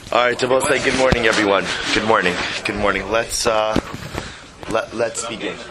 All right, we'll say good morning, everyone. Good morning. Good morning. Let's begin.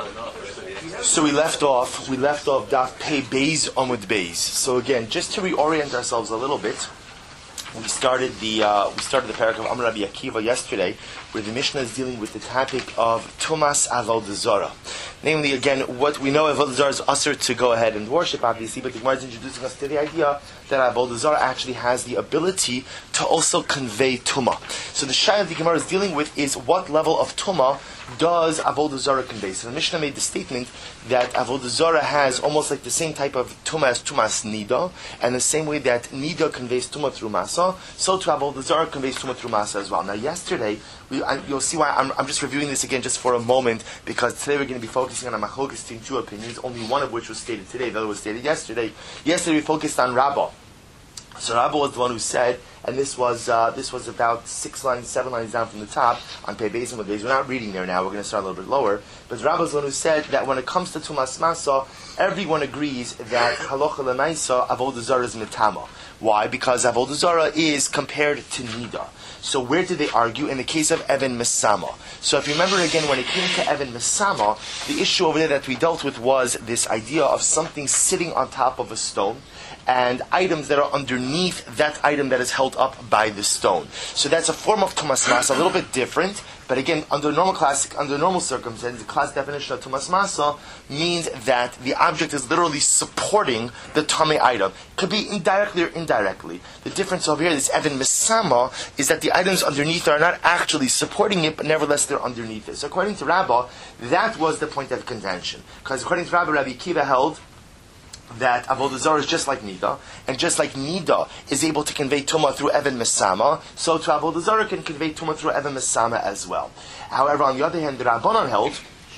So we left off Daf Pei Beis Amud Beis. So again, just to reorient ourselves a little bit, we started the paragraph of Amar Rabbi Akiva yesterday, where the Mishnah is dealing with the topic of Tumas Avodah Zarah. Namely, again, what we know Avodah Zarah is usher to go ahead and worship, obviously, but the Gemara is introducing us to the idea that Avodah Zarah actually has the ability to also convey Tumah. So the Shai of the Gemara is dealing with is what level of Tumah does Avodah Zarah convey? So the Mishnah made the statement that Avodah Zarah has almost like the same type of Tumah as Tumas Nida, and the same way that Nida conveys Tumah through Masa, so to Avodah Zarah conveys Tumah through Masa as well. Now yesterday, you'll see why I'm just reviewing this again just for a moment, because today we're going to be focusing on a machlokes between two opinions, only one of which was stated today, the other was stated yesterday. Yesterday we focused on Rabbah. So Rabbah was the one who said, and this was about 7 lines down from the top on Pei Beis Amud Beis. We're not reading there now. We're going to start a little bit lower. But Rabbah was the one who said that when it comes to Tumas Masa, everyone agrees that Halacha L'Maisa Avodah Zarah is Mitama. Why? Because Avodah Zarah is compared to Nida. So where did they argue? In the case of Evan Mesama. So if you remember again, when it came to Evan Mesama, the issue over there that we dealt with was this idea of something sitting on top of a stone, and items that are underneath that item that is held up by the stone. So that's a form of Tumas Masa, a little bit different, but again, under normal circumstances, the class definition of Tumas Masa means that the object is literally supporting the Tameh item. Could be indirectly or indirectly. The difference over here, this Evan Mesama, is that the items underneath are not actually supporting it, but nevertheless they're underneath it. So according to Rabbah, that was the point of contention. Because according to Rabbah, Rabbi Akiva held that Avodah Zarah is just like Nida, and just like Nida is able to convey Tumah through Evan Mesama, so to Avodah Zarah can convey Tumah through Evan Mesama as well. However, on the other hand, the Rabbanon held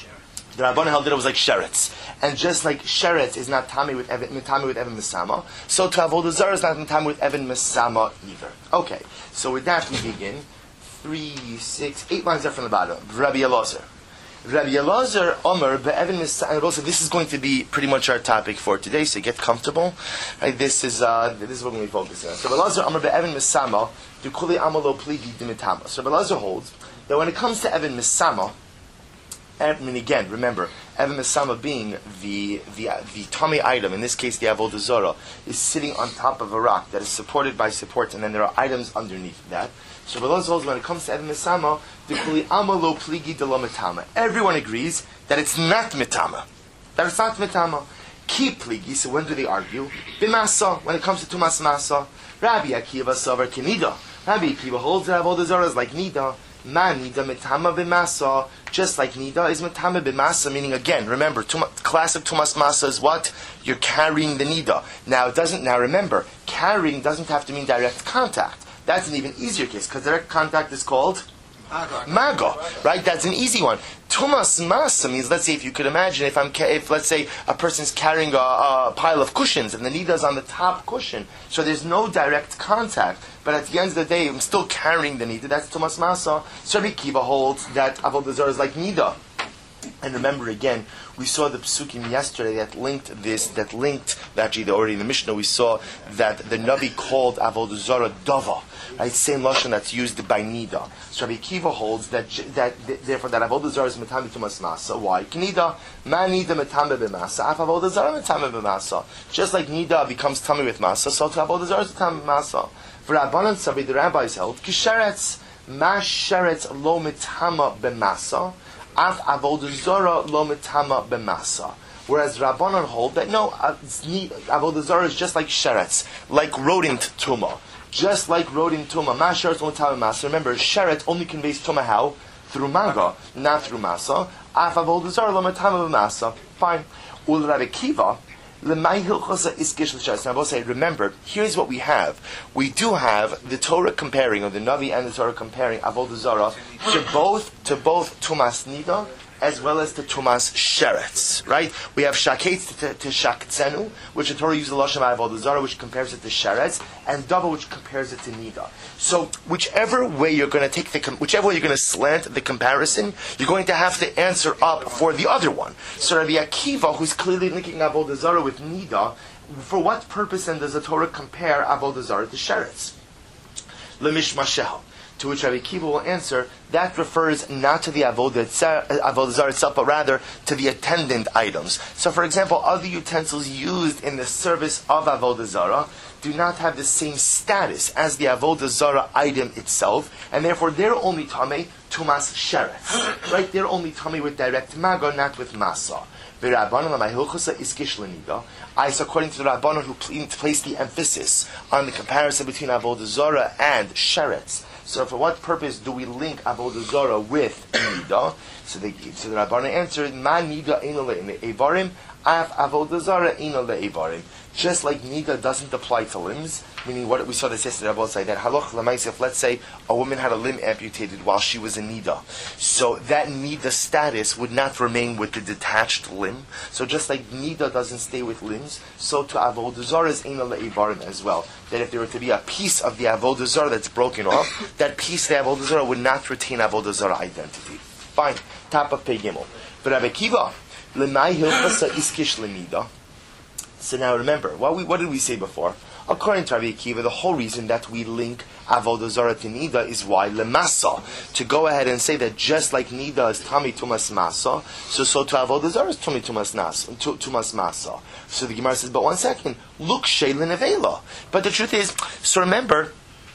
that it was like Sheretz. And just like Sheretz is not Tami with Evan Mesama, so to Avodah Zarah is not Tami with Evan Mesama either. Okay, so with that we begin. 3, 6, 8 lines up from the bottom. Rabbi Elazar. Rabbi Elazar Omer be'Evan Mesama, and also this is going to be pretty much our topic for today, so get comfortable. Right, this is what we're going to be focusing on. So Rabbi Elazar Omer be'Evan Mesama du'kuli amalo pligi dimitama. So Rabbi Elazar holds that when it comes to Evan Mesama, I mean again, remember, Evan Mesama being the tummy item, in this case the Avodah Zarah, is sitting on top of a rock that is supported by supports, and then there are items underneath that. So when it comes to Evan Mesama, everyone agrees that it's not mitama. That it's not mitama. Ki pligi, so when do they argue? B'masa, when it comes to Tumas Masa. Rabbi Akiva savar kinida. Rabbi Akiva holds that Avodah Zarah is like Nida. Ma Nida mitama b'masa. Just like Nida is mitama b'masa, meaning again, remember, classic Tumas Masa is what? You're carrying the Nida. Now remember, carrying doesn't have to mean direct contact. That's an even easier case, because direct contact is called Maga, right? That's an easy one. Tumas Masa means, let's say, if you could imagine, if let's say a person's carrying a pile of cushions and the Nida is on the top cushion, so there's no direct contact, but at the end of the day, I'm still carrying the Nida. That's Tumas Masa. So Rabbi Akiva holds that Avodah Zarah is like Nida. And remember again, we saw the psukim yesterday actually already in the Mishnah we saw that the Navi called Avodah Zarah Dava, right? Same lashon that's used by Nida. So Rabbi Akiva holds that therefore that Avodah Zarah is Metame Tumas Masa. Why? Knida, Ma Nida Metame B'Masa, Af Avodah Zarah Metame B'Masa. Just like Nida becomes Tame with Masa, so to Avodah Zarah is Tame B'Masa. For Rabbanan Savi, the rabbis held, Kisheretz, Ma Sheretz Lo Metama B'Masa, Af Avodah Zarah Lo Metama B'Masa. Whereas Rabbanan hold that no, Avodah Zarah is just like Sheretz, like rodent Tumah. Just like rodent Tumah. Ma Sheretz Lo Metama B'Masa. Remember, Sheretz only conveys Tumah how? Through Maga, not through Masa. Af Avodah Zarah Lo Metama B'Masa. Fine. Ul Rabbi Akiva, now I will say, remember, here's what we have. We do have the Torah comparing, or the Navi and the Torah comparing Avodah Zarah to both Tumas Nida as well as to Tumas Sheretz, right? We have Shaketz to Shaktzenu, which the Torah uses the Lashon Avodah Zarah, which compares it to Sheretz, and Dava, which compares it to Nida. So, whichever way you're going to slant the comparison, you're going to have to answer up for the other one. So Rabbi Akiva, who's clearly linking Avodah Zarah with Nida, for what purpose then does the Torah compare Avodah Zarah to Sheretz? Lemishmasheho. To which Rabbi Akiva will answer, that refers not to the avodah zarah itself, but rather to the attendant items. So, for example, other utensils used in the service of avodah zarah do not have the same status as the avodah zarah item itself, and therefore they're only tamei tumas sheretz. Right? They're only tamei with direct maga, not with masa. According to the Rabbanon who placed the emphasis on the comparison between avodah zarah and sheretz. So for what purpose do we link avodah zarah with nida? So the Rabbanon answered, "Ma nida eino le'evarim, af avodah zarah eino le'evarim." Just like nida doesn't apply to limbs, meaning what we saw this yesterday, Rabbi say that halach l'maisa, if let's say a woman had a limb amputated while she was in nida, so that nida status would not remain with the detached limb. So just like nida doesn't stay with limbs, so to avodah zarah is eino le'evarim as well. That if there were to be a piece of the avodah zarah that's broken off, that piece of the avodah zarah would not retain avodah zarah identity. Fine. Top of Pei Gimel. But Rabbi Akiva, l'mai hilchasa iskish l'nida. So now remember, what did we say before? According to Rabbi Akiva, the whole reason that we link avodah zarah to nida is why lemasa, to go ahead and say that just like nida is tami tumas masa, so to avodah zarah is tami tumas masa. So the Gemara says, but one second, look sheilin avela. But the truth is, so remember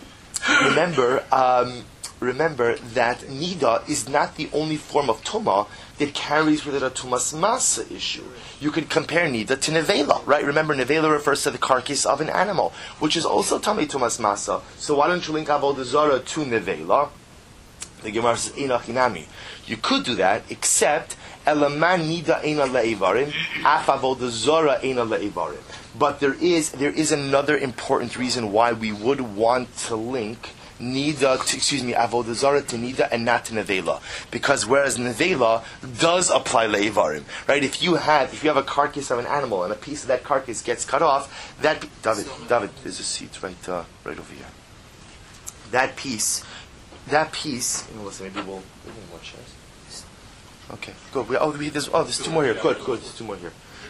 that nida is not the only form of tumah that carries with it a tumas masa issue. You could compare nida to nevela, right? Remember, nevela refers to the carcass of an animal, which is also tamei tumas masa. So why don't you link avodah zarah to nevela? The Gemara says, "Inachinami." You could do that, except elaman nida eina le'ivarim, af avodah zarah eina le'ivarim. But there is another important reason why we would want to link avodah zarah to nida and not to nevela, because whereas nevela does apply leivarim, right? If you have a carcass of an animal and a piece of that carcass gets cut off, David, there's a seat right over here. That piece. Listen, maybe we'll watch this. Okay, good. There's two more here. Good. There's two more here.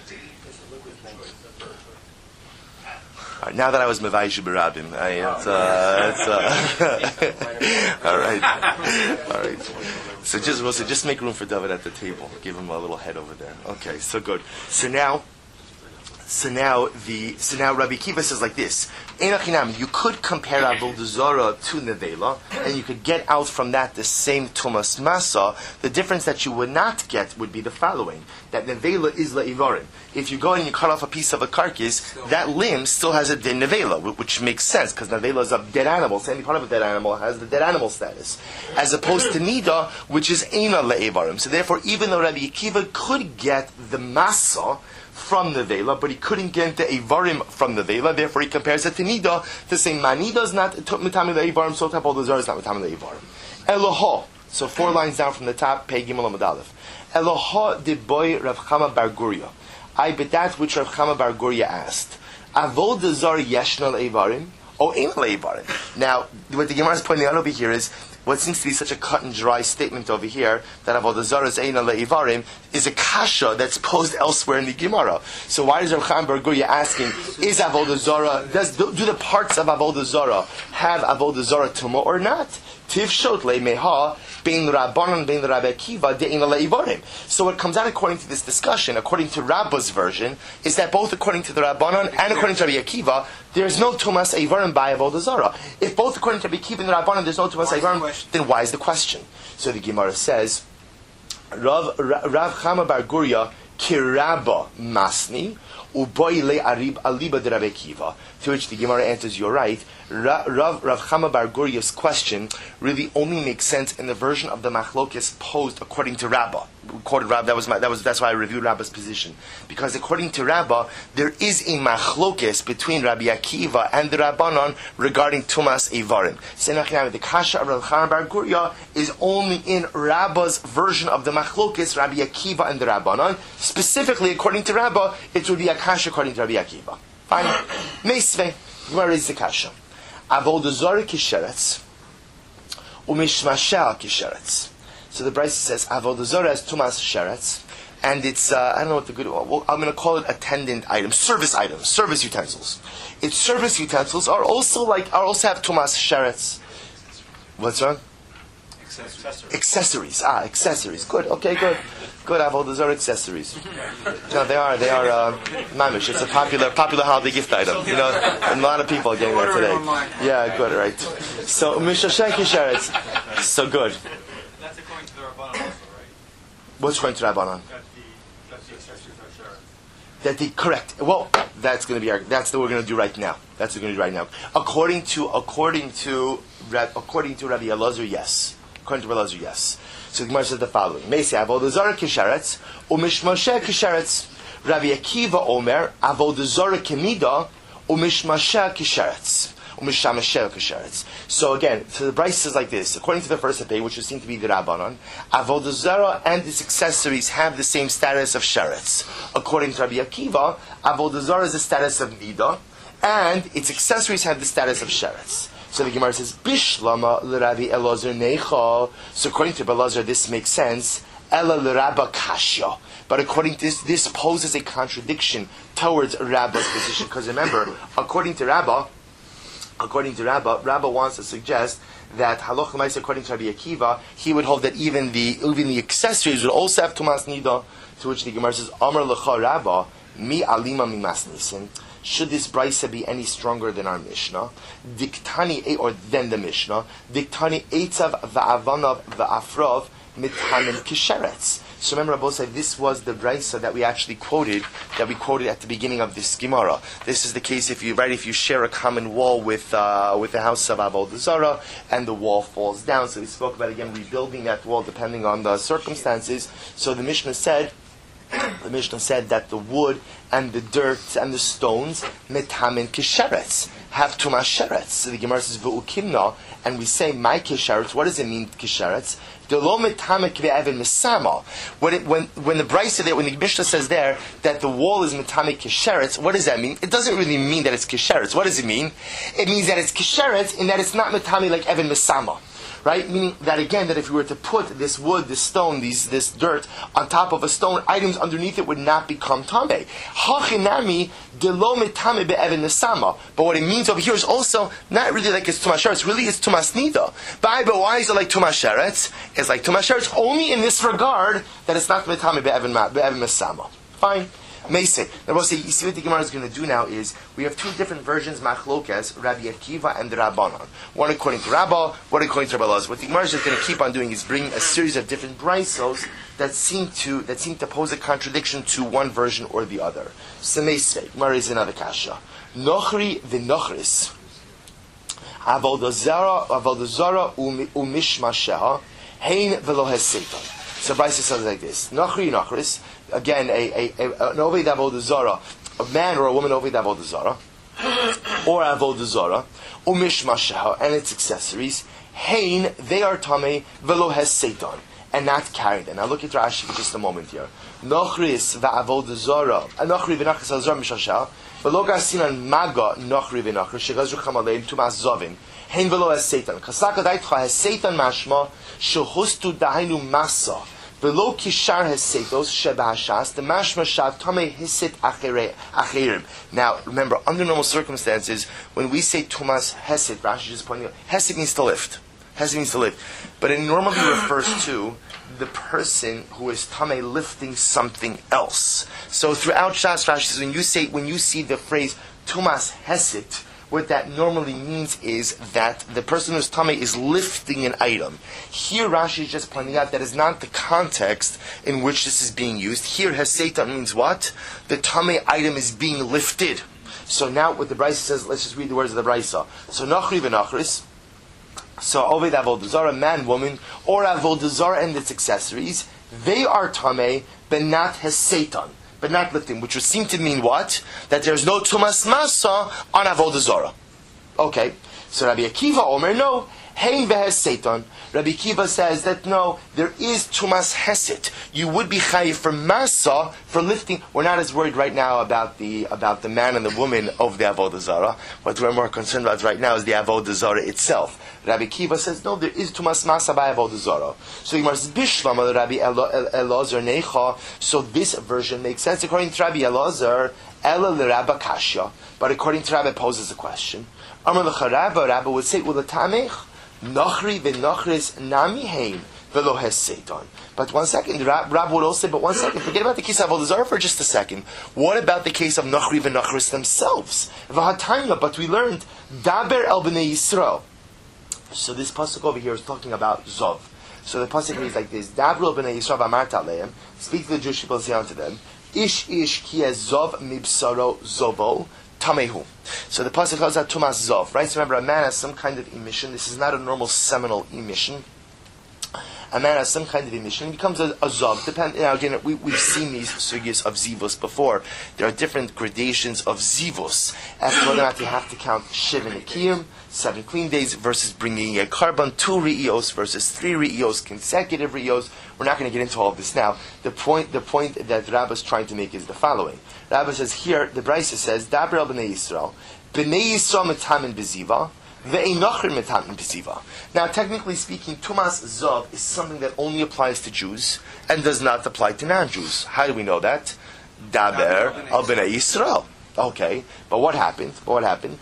Now that I was Mevaish Barabim, all right. So just make room for David at the table. Give him a little head over there. Okay, so good. So now Rabbi Akiva says like this: Einachinam, you could compare avodah zarah to nevela, and you could get out from that the same tumas masa. The difference that you would not get would be the following: that nevela is le'ivarim. If you go and you cut off a piece of a carcass, that limb still has a din nevela, which makes sense because nevela is a dead animal. So any part of a dead animal has the dead animal status, as opposed to nida, which is eina le'ivarim. So therefore, even though Rabbi Akiva could get the masa from the vela, but he couldn't get the Eivarim from the vela, therefore he compares it to Nida to say, Nida is not Mitami the Eivarim, so Avodah Zarah is not Mitami the Eivarim. Eloha, so 4 lines down from the top, Pei Gimel Amud Aleph. Eloha de boy Rav Chama Bar Guria. But that which Rav Chama Bar Guria asked, Avodah Zarah yeshna Eivarim, or Ein Eivarim. Now, what the Gemara is pointing out over here is, what seems to be such a cut and dry statement over here, that avodah zarah is eina le'ivarim, is a kasha that's posed elsewhere in the Gemara. So why is Rav Chaim Bar Guria asking, is avodah zarah, do the parts of avodah zarah have avodah zarah tumah or not? Tivshot le'meha bein rabbanon bein Rabbi Akiva de'eina le'ivarim. So what comes out according to this discussion, according to Rabba's version, is that both according to the Rabbanon and according to Rabbi Akiva, there's no tumas eivarim by avodah zarah. If both according to Rabbi Akiva and the Rabbanon there's no tumas eivarim, then why is the question? So the Gemara says, Rav Chama Bar Guria kirabba masni uboy le arib aliba de Rabbi Akiva. To which the Gemara answers, you're right. Rav Chama Bar Guria's question really only makes sense in the version of the machlokes posed according to Rabbah. Quoted Rabbah. That's why I reviewed Rabbah's position, because according to Rabbah there is a machlokes between Rabbi Akiva and the Rabbanon regarding tumas eivarim. So the kasha of Rav Chama Bar Guria is only in Rabbah's version of the machlokes, Rabbi Akiva and the Rabbanon. Specifically, according to Rabbah, it would be a kasha according to Rabbi Akiva. Fine. Meisvei. Where is the kasha? Avodah zarah kisheretz, umishmashel kisheretz. So the Brisa says Avodah zarah is tumas sheretz, and it's I don't know what the good. Well, I'm going to call it attendant items, service utensils. Its service utensils are also have tumas sheretz. What's wrong? Accessories. Accessories. Good. Okay, good. Good. Avodah Zarah accessories. No, they are mamish. It's a popular holiday gift item. You know, and a lot of people are getting that today. Yeah, good. Right. So Mishashek Kisharetz. So good. That's according to the Rabbanan also, right? What's according to Rabbanan? That's the accessories of Sharet. Correct. Well, that's what we're going to do right now. That's what we're going to do right now. According to Rabbi Elazar, yes. According to Rabbi Elazar, yes. So the Gemara says the following: Meisei Avodah Zarah kisharetz, umishmasheh kisharetz. Rabbi Akiva Omer Avodah Zarah kemida, umishmasheh kisharetz. So again, so the Bryce says like this: according to the first opinion, which would seem to be the Rabbanon, Avodah Zarah and its accessories have the same status of sheretz. According to Rabbi Akiva, Avodah Zarah is the status of nida, and its accessories have the status of sheretz. So the Gemara says, Bishlama l'Rabi Elazar necha. So according to Rabbi Elazar, this makes sense. Ela l'Rabba kashya. But according to this poses a contradiction towards Rabba's position. Because remember, according to Rabba wants to suggest that halacha l'maisa, according to Rabbi Akiva, he would hold that even the accessories would also have tumas nida. To which the Gemara says, Amar l'cha Rabba mi alima mi masnisin. Should this brisa be any stronger than our Mishnah? Diktani, or than the Mishnah. Diktani eitzav va'avanav va'afrov mitanim kisheretz. So remember, Rabbi said this was the brisa that we actually quoted at the beginning of this Gemara. This is the case if you share a common wall with the house of Avodah Zarah and the wall falls down. So we spoke about again rebuilding that wall depending on the circumstances. So the Mishnah said that the wood and the dirt and the stones metamin kisheretz have tumas sheretz. So the Gemara says v'ukimna, and we say my kisheretz. What does it mean kisheretz? The lo metamin kve'evin misama. When the Brisa there, when the Mishnah says there that the wall is metamin kisheretz, what does that mean? It doesn't really mean that it's kisheretz. What does it mean? It means that it's kisheretz in that it's not metamin like evin misama. Right? Meaning that again, that if we were to put this wood, this stone, this dirt on top of a stone, items underneath it would not become tameh. Hachinami delo metame be'evin nesama. But what it means over here is also not really like it's tumas sheretz. Really, it's tumas nida. But why is it like tumas sheretz? It's like tumas sheretz only in this regard that it's not metame be'evin nesama. Fine. Meisei. Now we'll say, you see what the Gemara is going to do now is, we have two different versions, Machlokes, Rabbi Akiva and the Rabbanon. One according to Rabba, one according to Rabbi Elazar. What the Gemara is just going to keep on doing is bring a series of different brisos that seem to pose a contradiction to one version or the other. So Meisei, Gemara is another kasha. Nochri v'nochris. Avodah Zarah umishmasheha, hein v'lo heseiton. So Bryce says like this: Nachri Nachris, again, an Oved Avodah Zarah, a man or a woman Oved Avodah Zarah, or Avodah Zarah, Umishmasheha, and its accessories, Hein, they are Tamei, Velo Hes Seitan, and not carried. And now look at Rashi for just a moment here. Nachris va'Avodah Zarah, Nachri v'Nachris Azar Mishasheha, Velo Gasinan Maga Nachri v'Nachris, Shegazru Chamaleim Tumas Zovin. Hein velo hes seitan. Kasaka daitcha hes seitan mashma shehustu dahainu masa velo kishar hes seitos shebahashas the mashma shav tamei hisit acherim. Now remember, under normal circumstances, when we say tumas hesit, Rashi just pointing out, hesit means to lift. Hesit means to lift, but it normally refers to the person who is tamei lifting something else. So throughout Shas, Rashi says when you see the phrase tumas hesit, what that normally means is that the person who's tamei is lifting an item. Here Rashi is just pointing out that is not the context in which this is being used. Here heseitan means what? The tamei item is being lifted. So now what the Brisa says, let's just read the words of the Brisa. So nachri v'nachris, so Oved Avodah Zarah, man, woman, or Avodah Zarah and its accessories, they are tamei, but not heseitan, but not lifting, which would seem to mean what? That there's no tumas masa on Avodah Zarah. Okay, so Rabbi Akiva Omer, no, hein vehes seitan. Rabbi Akiva says that no, there is tumas hesit. You would be chayiv for masa, for lifting. We're not as worried right now about the man and the woman of the Avodah Zarah. What we're more concerned about right now is the Avodah Zarah itself. Rabbi Akiva says no, there is tumas masa by Avodah Zarah. So Gemara says Bishlam Rabbi Elazar necha. So this version makes sense according to Rabbi Elazar. Ela l'Rabba kashya, but according to Rabbi poses a question. Amar l'cha Rabba would say, well, the tamech Nachri v'nachris nami hein v'lo heseiton. But one second, Rab would also say, but one second, forget about the case of Avodah Zarah for just a second. What about the case of Nachri v'nachris themselves? V'hatayna, but we learned, Daber el b'nei Yisrael. So this pasuk over here is talking about Zov. So the pasuk reads like this: Daber el b'nei Yisrael v'amarta aleim. Speak to the Jewish people and say unto them, Ish ki zov mibsaro zobo tamehu. So the pasuk calls that tumas zov, right? So remember, a man has some kind of emission. This is not a normal seminal emission. A man has some kind of emission, he becomes a zov. Again, we've seen these sugyas of zivus before. There are different gradations of zivus. As to whether or not you have to count shiv and akiyim, 7 clean days, versus bringing a carbon, 2 re'ios versus 3 re'ios, consecutive re'ios. We're not going to get into all of this now. The point that Rabbah is trying to make is the following. Rabbah says here, the Brisa says, Daber el b'nei Yisrael, b'nei Yisrael metamin b'ziva, now, technically speaking, Tumas Zov is something that only applies to Jews and does not apply to non-Jews. How do we know that? Daber al b'nei Yisrael. Okay, but what happened? But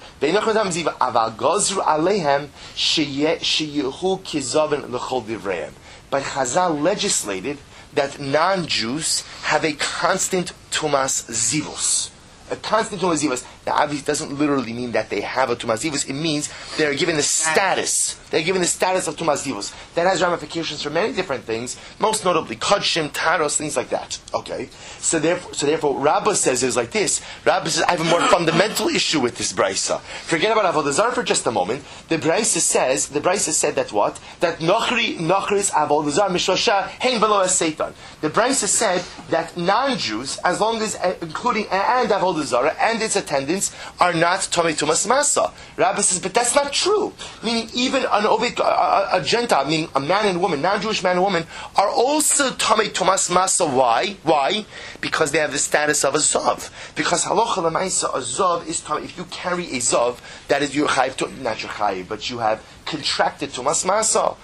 Chazal legislated that non-Jews have a constant Tumas Zivus. A constant tumas zivus. Now, obviously, it doesn't literally mean that they have a tumas zivus. It means they're given the status. They're given the status of tumas zivus. That has ramifications for many different things, most notably kodshim, taros, things like that. Okay. So therefore, Rabbah says is like this. Rabbah says, I have a more fundamental issue with this brisa. Forget about Avodah Zarah for just a moment. The brisa said that what? That nochris Avodah Zarah mishosha hein v'lo es-seitan. The brisa said that non-Jews, as long as including and Avodah Zarah and its attendants, are not Tomei Tumas Masa. Rabbah says, but that's not true. Meaning even a Gentile, meaning a man and woman, non-Jewish man and woman, are also Tomei Tumas Masa. Why? Why? Because they have the status of a Zov. Because Halacha L'maisa, a Zov is Tomei. If you carry a Zov, that is your Chayiv, not your Chayiv, but you have contracted Tumas Masa.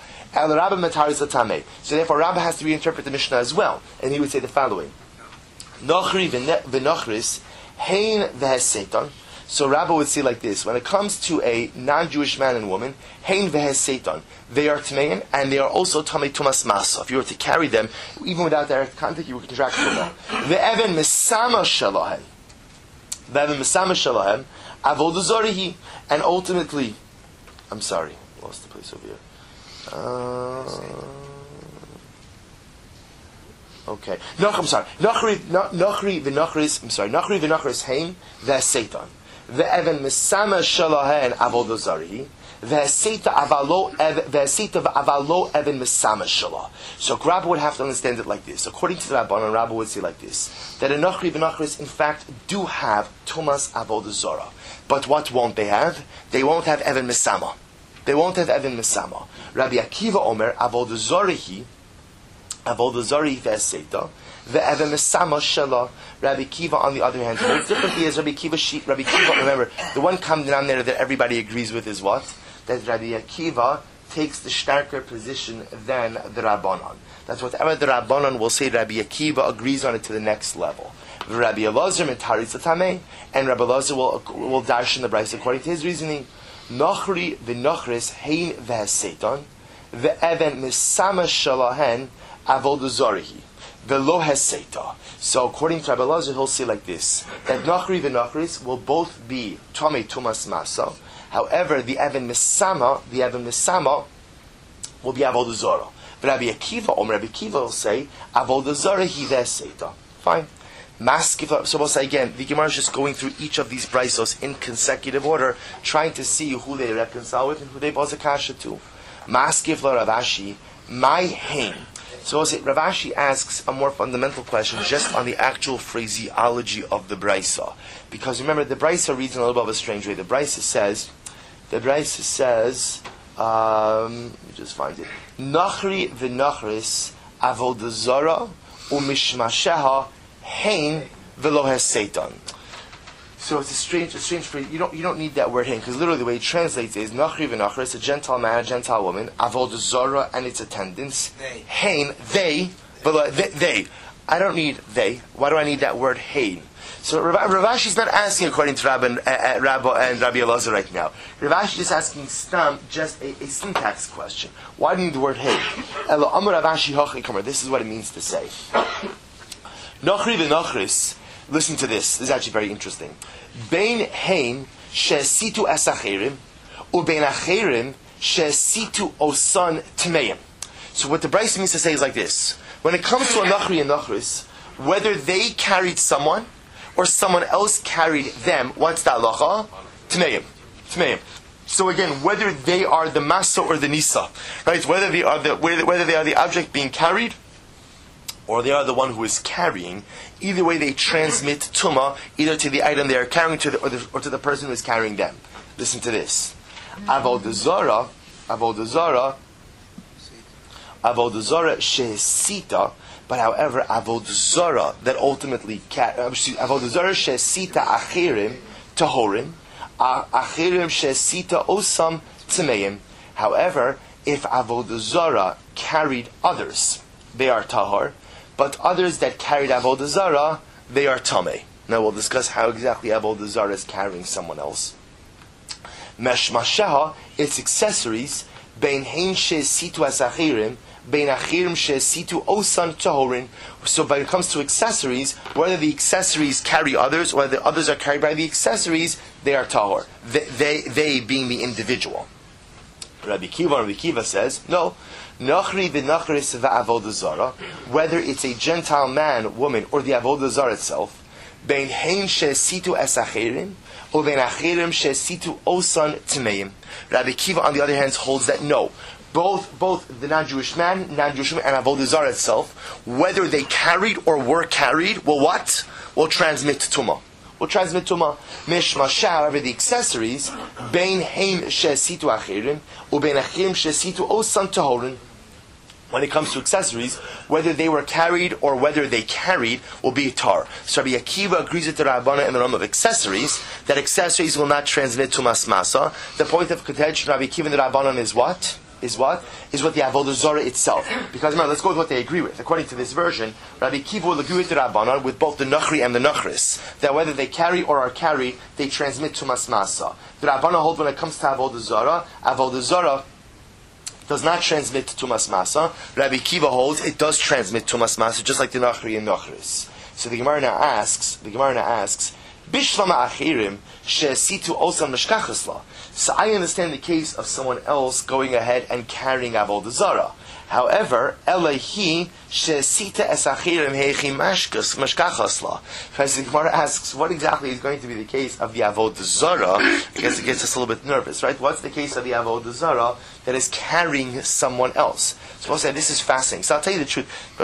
So therefore Rabbah has to reinterpret the Mishnah as well. And he would say the following. Nochri v'nochris hein v'hes-seitan. So Rabbah would say like this: when it comes to a non-Jewish man and woman, hein v'hes-seitan, they are tmein and they are also tamei tumas masa. If you were to carry them, even without direct contact, you would contract from them. Ve'even misama shalahem, avodah zarihi, and ultimately, I'm sorry, lost the place over here. Okay. I'm sorry. Nachri v'nochris hein v'seitan. Ve'even misama shalahen avodah zarihi. Ve'seita v'avalo even misama shalah. So Rabbah would have to understand it like this. According to the Rabbanan, Rabbah would say like this: that a Nachri v'nochris in fact do have Tumas avodah zarah. But what won't they have? They won't have even misama. They won't have even misama. Rabbi Akiva Omer avodah zarihi v'seita ve'even misama shalah. Rabbi Akiva, on the other hand, very differently is Rabbi Akiva. Remember, the one common denominator that everybody agrees with is what? That Rabbi Akiva takes the starker position than the Rabbanon. That's whatever the Rabbanon will say, Rabbi Akiva agrees on it to the next level. Rabbi Elazar mitaritz tamei, and Rabbi Elazar will darshan the brayso according to his reasoning. Nochri v'nochris hein v'hes-seitan ve'even misama shalahen avodah zarihi v'lo hes-seita. So according to Rabbi Elazar, he'll say like this: that Nochri v'nochris will both be Tomei Tumas Masa. However, the Even Misama will be Avodah Zarah. But Rabbi Akiva will say Avodah Zarah hi v'seita. Fine. So we'll say again, the Gemara is just going through each of these braisos in consecutive order, trying to see who they reconcile with and who they pose a kasha to. Maskiv la Rav Ashi, my hain. So we'll say Rav Ashi asks a more fundamental question just on the actual phraseology of the braisa. Because remember, the braisa reads in a little bit of a strange way. The braisa says, let me just find it. Nachri v'nachris avodah zarah u'mishmasheha hein v'lo hes-seitan. So it's a strange phrase. You don't need that word hein, because literally the way it translates is Nachri v'nachris, a Gentile man, a Gentile woman, avodah zarah and its attendants. Hein, they. I don't need they. Why do I need that word hein? So Rav Ashi is not asking according to Rabbi and Rabbi Elazar right now. Rav Ashi is asking just a syntax question. Why do you need the word hein? This is what it means to say. Nochri v'nochris. Listen to this. This is actually very interesting. Bein hein she'esitu asachirim ubein achirim she'esitu osan tmeim. So what the Bryce means to say is like this. When it comes to a Nachri and Nachris, whether they carried someone or someone else carried them, what's the halacha? Tmeim. So again, whether they are the Masa or the Nisa, right? Whether they are the object being carried or they are the one who is carrying, either way they transmit Tumah either to the item they are carrying or to the person who is carrying them. Listen to this. Avodah Zara she'esita, but however, Avodah Zara that ultimately Avodah Zara she'esita achirim tahorim, achirim she'esita osam tmeim. However, if Avodah Zara carried others, they are tahor, but others that carried Avodah Zara, they are tamei. Now we'll discuss how exactly Avodah Zara is carrying someone else. Meshmasheha, its accessories, bein hein she'esitu asachirim, bein achirim she'esitu osan tahorin. So when it comes to accessories, whether the accessories carry others, or whether the others are carried by the accessories, they are tahor. They being the individual. Rabbi Kiva says, no. Nachri v'nachris v'avodah zara, whether it's a Gentile man, woman, or the avodah zara itself, bein hein she'esitu asachirim, or bein achirim she'esitu osan tmeim. Rabbi Kiva, on the other hand, holds that no, both the non-Jewish man, non-Jewish woman, and avodah zara itself, whether they carried or were carried, will what? Will transmit tumah. Mishmasha, however, the accessories, bein heim she'esitu achirim, or bein achirim she'esitu osan tahorin. When it comes to accessories, whether they were carried or whether they carried will be tar. So Rabbi Akiva agrees with the Rabbana in the realm of accessories, that accessories will not transmit tumas masa. The point of contention Rabbi Akiva and the Rabbana is what? Is what the Avodah Zara itself. Because remember, let's go with what they agree with. According to this version, Rabbi Akiva will agree with the Rabbana with both the Nachri and the Nachris, that whether they carry or are carried, they transmit tumas masa. The Rabbana hold when it comes to Avodah Zara does not transmit tumas masa. Rabbi Kiva holds it does transmit tumas masa, just like the Nachri and Nachris. So the Gemara now asks, Bishlama achirim she'esitu osam meshkachasla. So I understand the case of someone else going ahead and carrying avodah zara. However, Elahi she'esita es achirim heichi meshkachasla. Because the Gemara asks, what exactly is going to be the case of the avodah zara? I guess it gets us a little bit nervous, right? What's the case of the avodah zara that is carrying someone else? So I'll say this is fascinating. So I'll tell you the truth.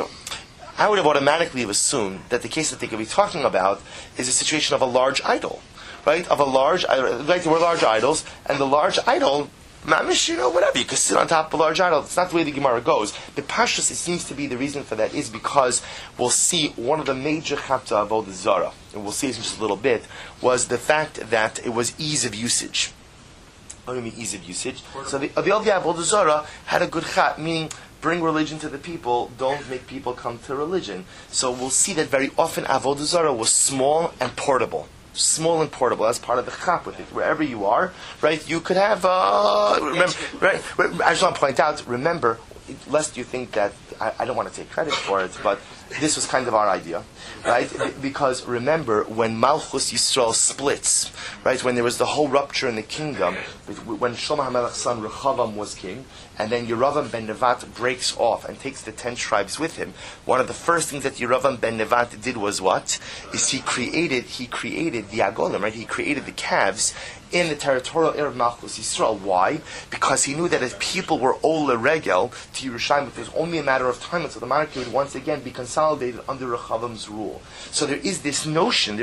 I would have automatically assumed that the case that they could be talking about is a situation of a large idol, right? Of a large idol, like there were large idols, and the large idol, mamish, whatever, you could sit on top of a large idol. It's not the way the Gemara goes. The Pashtus, it seems to be the reason for that is because we'll see one of the major chapta of Avodah Zara, and we'll see it in just a little bit, was the fact that it was ease of usage. What do you mean ease of usage? So the Avodah Zara had a good chat, meaning bring religion to the people, don't make people come to religion. So we'll see that very often Avodah Zara was small and portable. Small and portable as part of the chap with it. Wherever you are, right, you could have, remember, right, I just want to point out, remember, lest you think that, I don't want to take credit for it, but this was kind of our idea, right? Because remember, when Malchus Yisrael splits, right, when there was the whole rupture in the kingdom, when Shlomo HaMelech's son Rechavam was king, and then Yeravam ben Nevat breaks off and takes the 10 tribes with him, one of the first things that Yeravam ben Nevat did was what? Is he created the Agolim, right? He created the calves in the territorial area of Malchus Yisrael. Why? Because he knew that if people were Ola Regel to Yerushalayim, it was only a matter of time until the monarchy would once again be consolidated under Rechavam's rule. So there is this notion,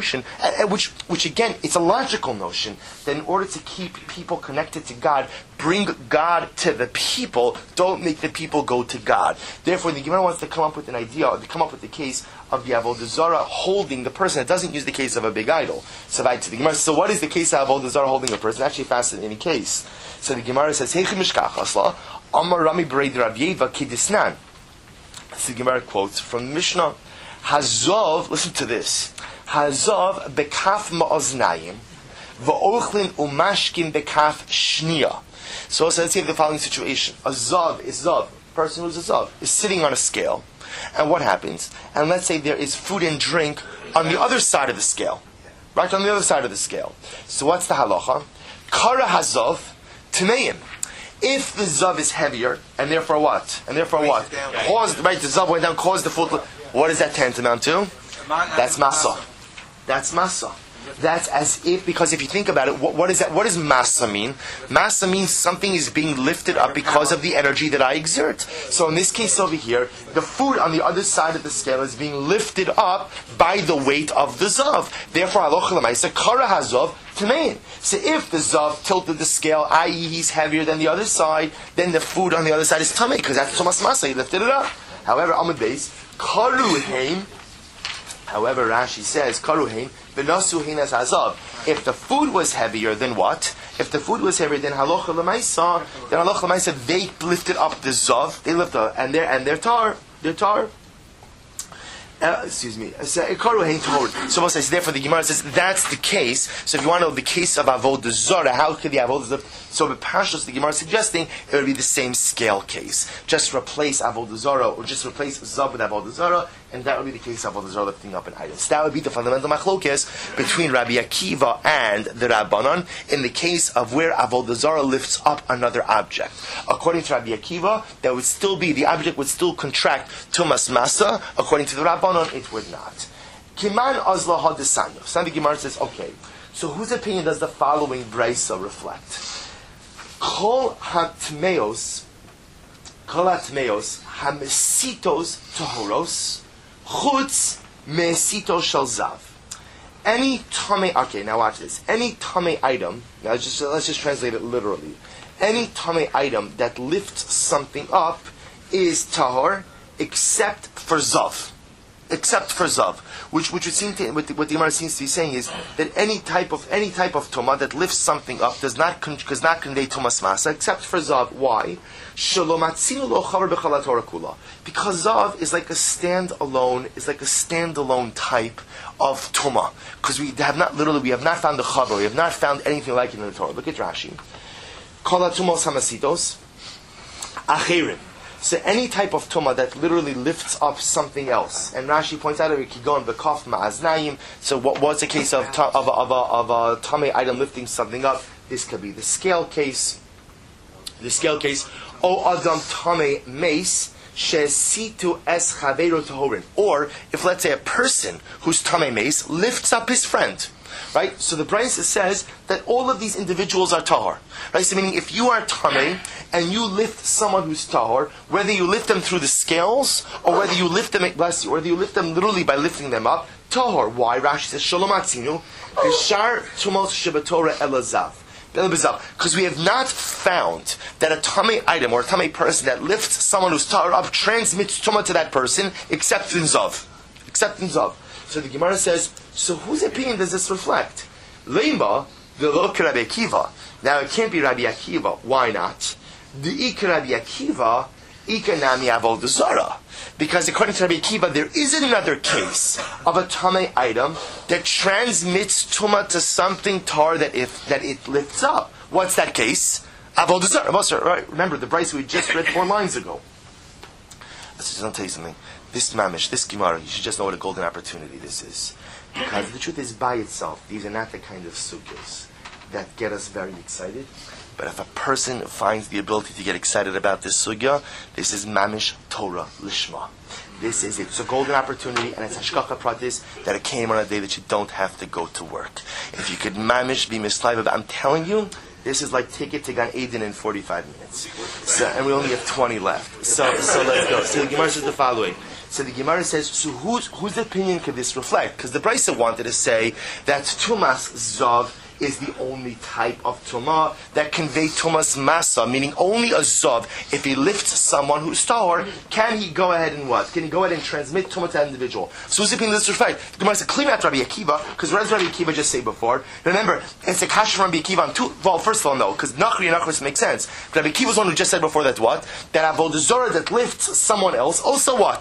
which again, it's a logical notion, that in order to keep people connected to God, bring God to the people, don't make the people go to God. Therefore, the Gemara wants to come up with an idea, to come up with the case of the Avodah Zara holding the person. It doesn't use the case of a big idol. So what is the case of Avodah Zara holding a person? Actually, a fascinating case. So the Gemara says, Heichi mishkachasla, Amar Rami Bereid Rav Yeva Kidisnan. So the Gemara quotes from Mishnah. Hazov, listen to this. Hazov bekaf ma'oznayim, va'ochlin umashkin bekaf shniya. So let's say the following situation. A zav is zav. Person who's a zav is sitting on a scale. And what happens? And let's say there is food and drink on the other side of the scale. Right on the other side of the scale. So what's the halacha? Kara hazav tmeim. If the zav is heavier, and therefore what? And therefore what? Caused, right, the zav went down, caused the food. What is that tantamount to? That's masa. That's masa. That's as if, because if you think about it, what is that? What does masa mean? Masa means something is being lifted up because of the energy that I exert. So in this case over here, the food on the other side of the scale is being lifted up by the weight of the zav. Therefore, halacha l'maisa kara hazav tmein. So if the zav tilted the scale, i.e. he's heavier than the other side, then the food on the other side is tamei, because that's tomas masa, he lifted it up. However, Amud Beis, karu heim. However, Rashi says, Karuhin, v'nasu hin as hazav. If the food was heavier, then what? If the food was heavier, then halacha l'maisa, they lifted up the zav, they lifted up, and they're tar. Excuse me. So therefore the Gemara says that's the case. So if you want to know the case of avodah zara, how could the avodah zara? So the Pashtos, the Gemara is suggesting it would be the same scale case. Just replace avodah zara, or just replace zav with avodah zara, and that would be the case of avodah zara lifting up an item. So that would be the fundamental machlokes between Rabbi Akiva and the Rabbanon in the case of where avodah zara lifts up another object. According to Rabbi Akiva, that would still be, the object would still contract tumas masa. According to the Rabbanon, it would not. Kiman azla hadesanya. So the Gemara says, okay, so whose opinion does the following brisa reflect? Kol hatmeos hamesitos tohoros chutz mesitos shel zav. Any tame, okay, now watch this. Any tame item, now let's just translate it literally. Any tame item that lifts something up is tahor, except for zav. Except for zav, which would seem to, what the Gemara seems to be saying is that any type of tuma that lifts something up does not convey tumas masa, except for zav. Why? Because zav is like a standalone type of tuma. Because we have not found the chaver, we have not found anything like it in the Torah. Look at Rashi. Kol hatumos hamasitos acherim. So any type of tuma that literally lifts up something else, and Rashi points out kigon bekaf ma'aznayim. So what was the case of a tame item lifting something up? This could be the scale case. O adam tame mace shesitu es chaveru tahorin. Or if let's say a person who's tame mace lifts up his friend. Right? So the Brisa says that all of these individuals are tahor. Right? So meaning if you are tamei and you lift someone who's tahor, whether you lift them through the scales or whether you lift them, bless you, or whether you lift them literally by lifting them up, tahor. Why? Rashi says, Shalom atzinu, b'shar tumos shebatorah elazav. Because we have not found that a tamei item or a tamei person that lifts someone who's tahor up transmits tumah to that person except in zav. So the Gemara says, so whose opinion does this reflect? Leima, the lo Rabbi Akiva. Now it can't be Rabbi Akiva. Why not? The ik Rabbi Akiva, ikanami avodah zara. Because according to Rabbi Akiva, there is another case of a tamei item that transmits tumah to something tar that it lifts up. What's that case? Avodah zara. Right? Remember the Brisa we just read 4 lines ago. I'll tell you something. This mamish, this Gemara, you should just know what a golden opportunity this is. Because the truth is, by itself, these are not the kind of sugyas that get us very excited. But if a person finds the ability to get excited about this sugya, this is mamish Torah lishma. This is it. It's a golden opportunity, and it's hashkacha pratis that it came on a day that you don't have to go to work. If you could mamish be mislaiv, I'm telling you, this is like ticket to Gan Eden in 45 minutes. So, and we only have 20 left. So let's go. So the Gemara says the following. So the Gemara says, so whose opinion could this reflect? Because the Brisa wanted to say that Tumas Zav is the only type of Tumah that convey Tumas Masa, meaning only a Zav, if he lifts someone who's tahor, can he go ahead and what? Can he go ahead and transmit Tumah to that individual? So whose opinion does this reflect? The Gemara says, clean out Rabbi Akiva, because what does Rabbi Akiva just say before? Remember, it's a kasha from Rabbi Akiva on two, well, first of all, no, because Nachri and Nachris make sense. But Rabbi Akiva was one who just said before that what? That avodah zara that lifts someone else, also what?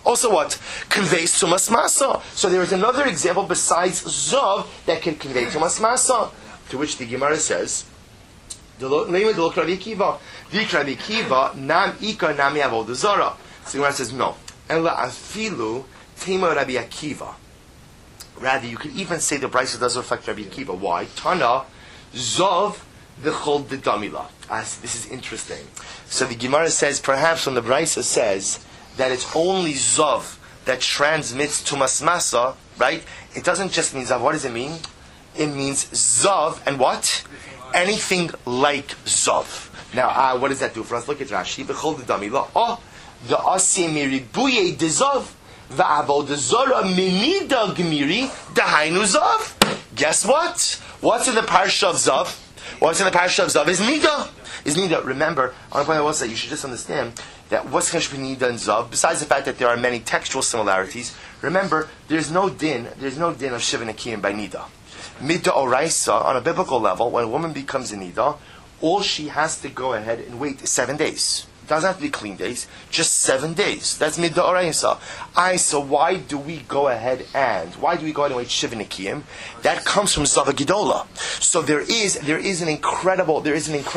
also what? Conveys tumas masa. So there is another example besides zav that can convey tumas masa. To which the Gemara says, the name of the Rabbi Akiva, Rabbi Akiva nam ika nami avodah zara. So the Gemara says no. Ela afilu tema Rabbi Akiva. Rather, you could even say the Brisa does reflect Rabbi Akiva. Why? Tana zav v'chol dedamila. This is interesting. So the Gemara says, perhaps when the Brisa says that it's only zav that transmits tumas masa, right? It doesn't just mean zav. What does it mean? It means zav and what? Anything like zav. Now, what does that do for us? Look at Rashi. V'chol dedamila. Oh, the aseh miribuye de zav. V'avodah zara minida gmiri dahainu zav. Guess what? What's in the parsha of zav? What's in the parsha of zav is nida. Is nida. Remember, I want to point out that you should just understand that what's going to be nida and zav. Besides the fact that there are many textual similarities, remember there's no din of shiva nekiyim by nida. Midda oraisa, on a biblical level, when a woman becomes a nida, all she has to go ahead and wait is 7 days. It doesn't have to be clean days, just 7 days. That's midda oraisa. So why do we go ahead and wait shiva nekiyim? That comes from zava gedola. So there is an incredible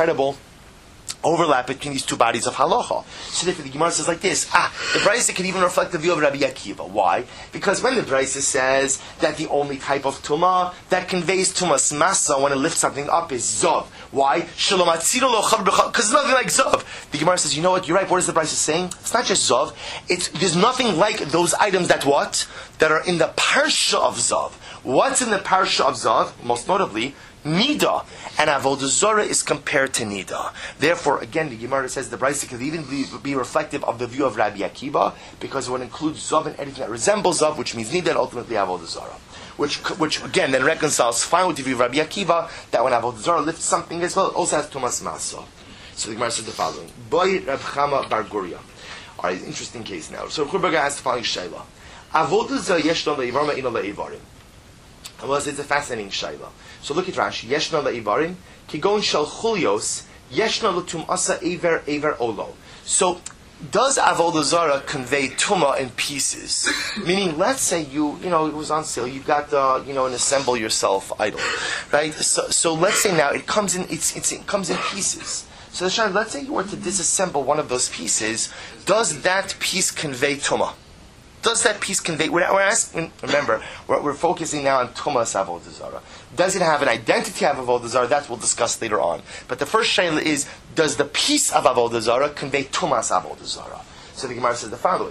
overlap between these two bodies of halacha. So therefore the Gemara says like this, the Brisa can even reflect the view of Rabbi Akiva. Why? Because when the Brisa says that the only type of tumah that conveys tumas masa when it lifts something up is zav. Why? Because it's nothing like zav. The Gemara says, you know what, you're right, what is the Brisa saying? It's not just zav, there's nothing like those items that are in the parsha of zav. What's in the parsha of zav? Most notably, nida, and avodah zara is compared to nida. Therefore, again, the Gemara says the Brisa could even be reflective of the view of Rabbi Akiva, because it would include zav and anything that resembles zav, which means nida, and ultimately avodah zara. Which again then reconciles fine with the view of Rabbi Akiva that when avodah zara lifts something as well, it also has tumas masa. So the Gemara says the following: Boy Reb Chama Bar Guria. All right, interesting case now. So Reb Chama asks the following shayla: Avodah zara yesh lo leivar ma'ino leivarim. Well, it's a fascinating shayla. So look at Rashi. Yeshna le'ivarim kigon shel chulios yeshna l'tum asa ever olo. So does avodah zara convey tuma in pieces? Meaning, let's say it was on sale. You got an assemble yourself idol, right? So let's say now it comes in it comes in pieces. So the shayla, let's say you were to disassemble one of those pieces. Does that piece convey tuma? Does that piece convey? We're asking. Remember, we're focusing now on tumas avodah zara. Does it have an identity of avodah zara? That we'll discuss later on. But the first shayla is: does the piece of avodah zara convey tumas avodah zara? So the Gemara says the following: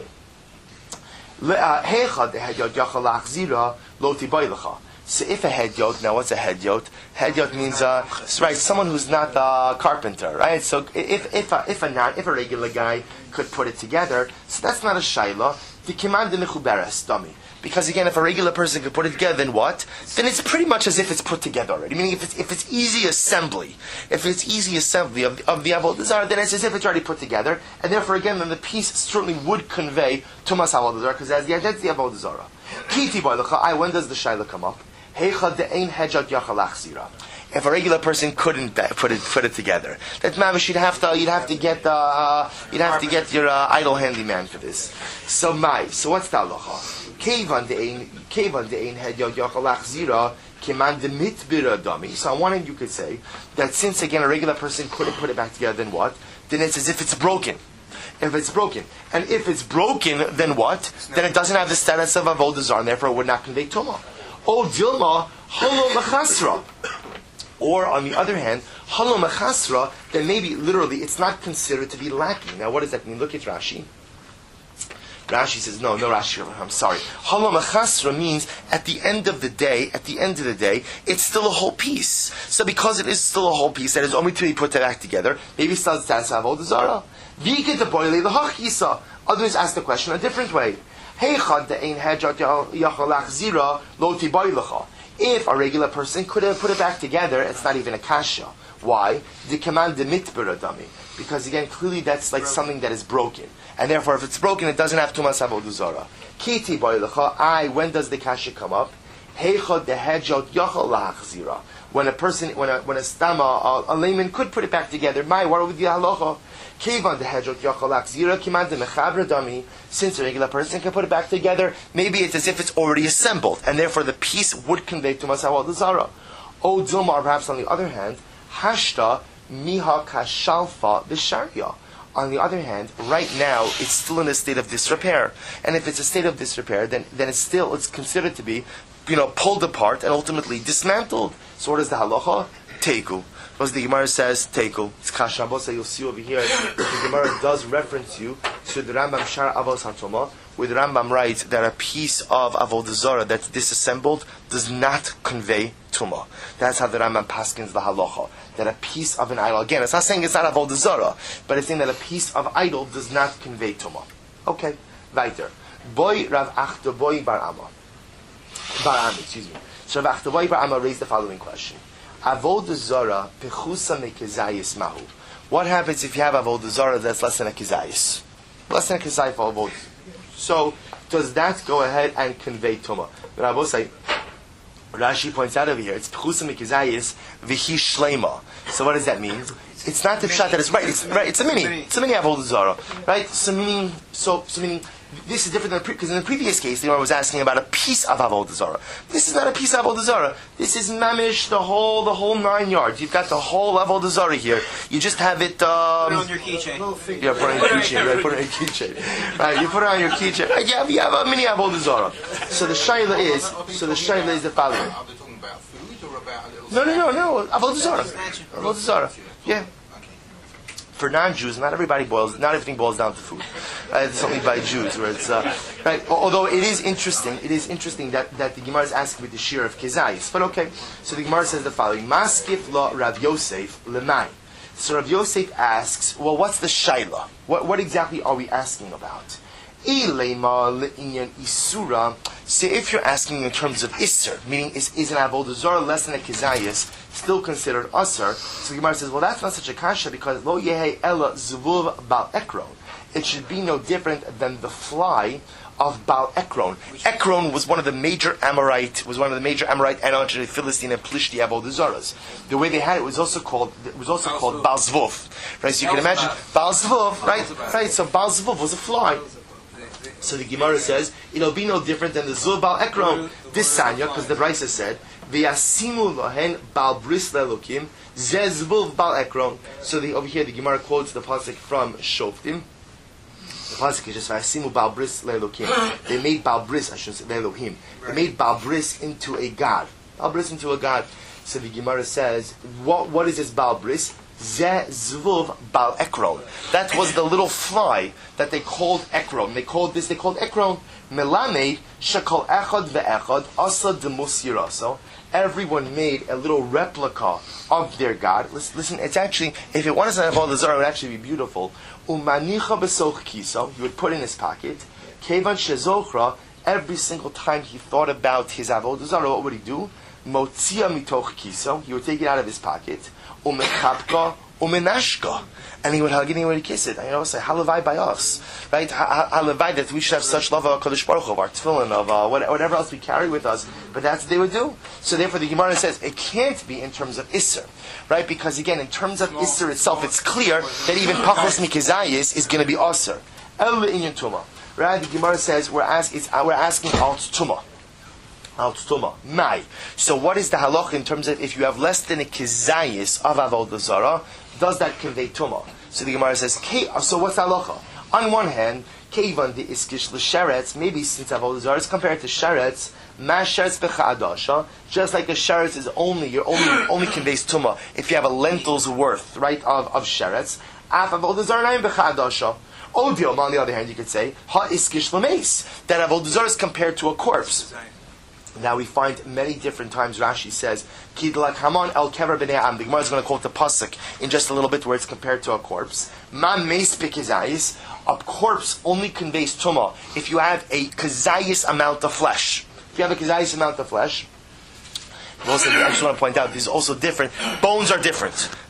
So if a hedyot, now what's a hedyot? Hedyot means someone who's not a carpenter, right? So if a regular guy could put it together, so that's not a shayla. The command the mechuberes dummy. Because again, if a regular person could put it together, then what? Then it's pretty much as if it's put together already. Meaning, if it's easy assembly of the avodah zara, then it's as if it's already put together, and therefore again, then the piece certainly would convey tumas avodah zara because it has the identity of avodah zara. Kiti boilecha. When does the shayla come up? Heicha de'ein hejat yachalach zira. If a regular person couldn't put it together, that mamish you'd have to get your idol handyman for this. So what's the halacha? Kevan de'ein hejat yachalach zira keman demitbira dami. So on one end you could say that since again a regular person couldn't put it back together, then what? Then it's as if it's broken. If it's broken, then what? Then it doesn't have the status of avodah zara, and therefore it would not convey tumah. O dilma halo machasra. Or on the other hand, halo machasra, then maybe literally it's not considered to be lacking. Now what does that mean? Look at Rashi. Rashi says, no Rashi, I'm sorry. Halo machasra means at the end of the day, it's still a whole piece. So because it is still a whole piece that is only to be put back together, maybe it still has avodah zara. Others ask the question a different way. If a regular person could have put it back together, it's not even a kasha. Why? The command demitbira dami. Because again, clearly that's like something that is broken. And therefore, if it's broken, it doesn't have tumas avodah zara. Kiti boilecha. When does the kasha come up? Heichod dehedjot yachal lahachzira. When a stama, a layman could put it back together. What would be the halacha? Kevan dehedjot yachal lahachzira kiman demechavra dami. Since a regular person can put it back together, maybe it's as if it's already assembled, and therefore the piece would convey to masawal dezara. O Dilmar, perhaps on the other hand, hashta miha kashalfa v'sharya. On the other hand, right now it's still in a state of disrepair, and if it's a state of disrepair, then it's considered to be, pulled apart and ultimately dismantled. So what is the halacha? Teiku. Because the Gemara says teiku. It's kashabosa. You'll see over here the Gemara does reference you to the Rambam Shar Avos Hatoma, where the Rambam writes that a piece of avodah zarah that's disassembled does not convey tumah. That's how the Rambam paskins the halacha. That a piece of an idol, again, it's not saying it's not avodah zarah, but it's saying that a piece of idol does not convey tumah. Okay, weiter. Boy Rav Achterboy Bar Amma. So Rav Achterboy Bar Amma raised the following question. Avodah zarah pechusa mekezayis mahu. What happens if you have avodah zarah that's less than a kezayis? Less than a kezayis for avodah. So does that go ahead and convey tumah? Rashi points out over here, it's pechusa mekezayis v'hi shleima. So what does that mean? It's not the pshat that it's right. It's a mini avodah zarah, right? So meaning this is different than because in the previous case the Gemara was asking about a piece of avodah zarah. This is not a piece of avodah zarah. This is mamish the whole 9 yards. You've got the whole avodah zarah here. You just have it. Put it on your keychain. Yeah, put it on your keychain. Right, put it on your keychain. Right, you put it on your keychain. You have a mini avodah zarah. So the shaila is the following. Are they talking about food or about a little? No. Avodah zarah. Avodah zarah. Yeah. For non-Jews, not everything boils down to food. It's only by Jews where it's right. Although it is interesting that the Gemara is asking with the shir of kezayis. But okay, so the Gemara says the following: Maskif la Rav Yosef lemay. So Rav Yosef asks, well, what's the shaila? What exactly are we asking about? So if you're asking in terms of isser, meaning is an avodah zarah less than a kezayis still considered usser? So the Gemara says, well, that's not such a kasha because lo yehe ella zvuv bal ekron. It should be no different than the fly of Baal Ekron. Ekron was one of the major Amorite Enoch, Philistine and Plishti avodah zarahs. The way they had it was also called Baal Zvuf. Right? So you can imagine Baal Zvuf, right? Right. So Baal Zvuf was a fly. So the Gemara says it'll be no different than the Zul Baal Ekron. This Sanya, because the Brisa said, "V'yasimu lohen Baal Bris leLokim zezvuv Baal Ekron." So over here the Gemara quotes the pasuk from Shoftim. The pasuk is just "V'yasimu Baal Bris leLokim." They made Baal Bris, I shouldn't say leElohim. They made Baal Bris into a god. Baal Bris into a god. So the Gemara says, what is this Baal Bris? Zvuv Bal Ekron. That was the little fly that they called Ekron. They called Ekron. Melamed Shekol Echad ve'Echad Asa Demus Yiraso. Everyone made a little replica of their God. Listen, it's actually, if it wanted to have all the Zara, it would actually be beautiful. Umanicha besoch kiso. He would put in his pocket. Kevan shezochra. Every single time he thought about his avodah zarah, what would he do? Motzia mitoch kiso. He would take it out of his pocket. Umechapka, umenashka. And he would hug it and he would kiss it. And I would say, halavai by us. Right? Halavai that we should have such love of HaKadosh Baruch Hu, of our tefillin, of whatever else we carry with us. But that's what they would do. So therefore the Gemara says, it can't be in terms of Isser. Right? Because again, in terms of Isser itself, it's clear that even Pachos Mikezayis is going to be Asr. El Inyan Tumah. Right? The Gemara says, we're asking out Tumah. Mai. So what is the halach in terms of if you have less than a kezayis of avodah zarah, does that convey tumah? So the Gemara says, so what's the halacha? On one hand, keivan the iskish l'sheretz, maybe since avodah zarah is compared to sheretz, masheretz b'cha'adasha, just like a sheretz is only conveys tumah if you have a lentil's worth, right, of sheretz. Af avodah zarah na'im b'cha'adasha. Odium, on the other hand, you could say, ha iskish l'meis, that avodah zarah is compared to a corpse. Now we find many different times Rashi says, Kidlak Haman el Kever b'nei Am. The Gemara is going to quote the pasuk in just a little bit where it's compared to a corpse. Ma meis b'kezayis. A corpse only conveys tumah if you have a kezayis amount of flesh. If you have a kezayis amount of flesh, also, I just want to point out, this is also different. Bones are different.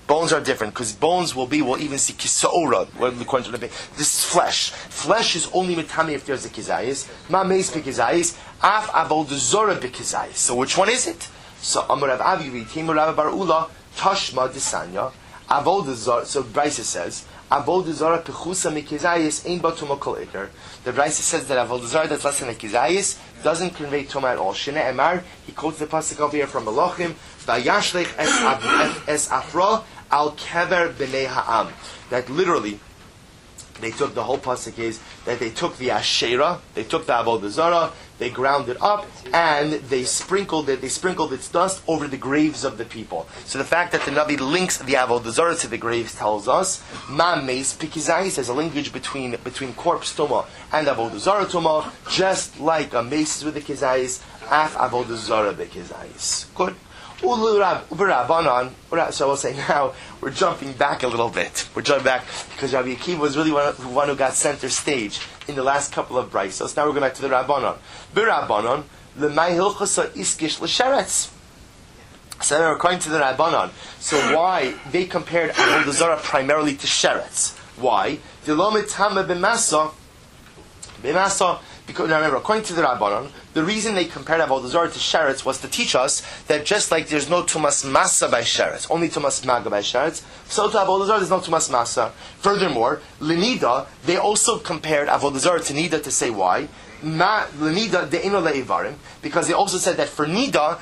Bones are different because bones will even see kisaora. This is flesh. Flesh is only mitami if there's a kizayis. Ma meis bekizayis. Af avodah zara bekizayis. So which one is it? So Amar Rav Avi Ritim Rav Bar Ula Tashma Desanya Avodah Zara. So Brisa says Avodah Zara pechusa mikizayis ein ba tuma kol ikar. The Brisa says that Avodah Zara that's less than a kizayis doesn't convey tuma at all. Shene Emar, he quotes the pasuk over here from Malachim Vayashlech es afra al kever b'nei ha'am. That literally they took the whole pasuk is that they took the Asherah, they took the Avodah Zara, they ground it up, and they sprinkled its dust over the graves of the people. So the fact that the Navi links the Avodah Zara to the graves tells us, Ma meis pikizayis, there's a linkage between corpse tuma and Avodah Zara tuma, just like a mace is with the kizayis, af Avodah Zara bekizayis. Good. So I will say now, we're jumping back a little bit. We're jumping back because Rabbi Akiva was really one who got center stage in the last couple of brisos. So now we're going back to the Rabbanon. B'Rabbanon, l'may hilchasa iskish l'sheretz. So now according to the Rabbanon, so why they compared Avodah Zara primarily to sheretz? Why? D'lo mitama b'masa. Because now remember, according to the Rabbanon, the reason they compared Avodah Zara to sheretz was to teach us that just like there's no tumas masa by sheretz, only tumas maga by sheretz, so to Avodah Zara there's no tumas masa. Furthermore, Lenida, they also compared Avodah Zara to Nida to say why. Lenida de'ino le'ivarim, because they also said that for Nida,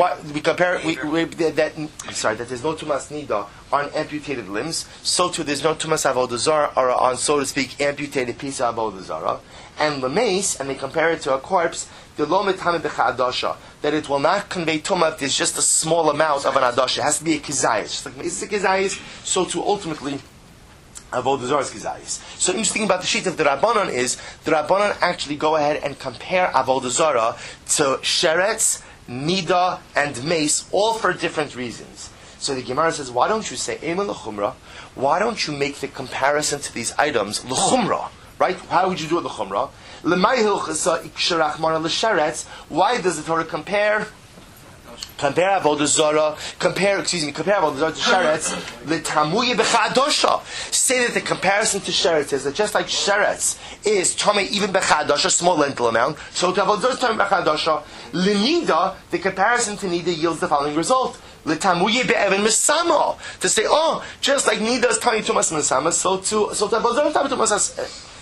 that there's no tumas Nida on amputated limbs, so too there's no tumas Avodah Zara or on, so to speak, amputated piece of Avodah Zara. And lemeis, and they compare it to a corpse, that it will not convey tumah if there's just a small amount of an adasha. It has to be a kizayis. Just like it's a kizayis, so too ultimately Avodah Zara is kizayis. So interesting about the sheet of the Rabbanon is the Rabbanon actually go ahead and compare Avodah Zara to sheretz, nida, and mace, all for different reasons. So the Gemara says, why don't you say Eimah l'chumra? Why don't you make the comparison to these items l'chumra? Right? How would you do it l'chumra? Why does the Torah compare Avodah Zara, compare Avodah Zara to sheretz? L'tamuye b'chadosha. Say that the comparison to sheretz is that just like sheretz is tamei even b'chadosha, small lentil amount, so to Avodah Zara is tamei b'chadosha. L'nida, the comparison to nida yields the following result. L'tamuye be'evan misama. To say, just like nida is tamei tumas misama, so to Avodah Zara is tamei tumas.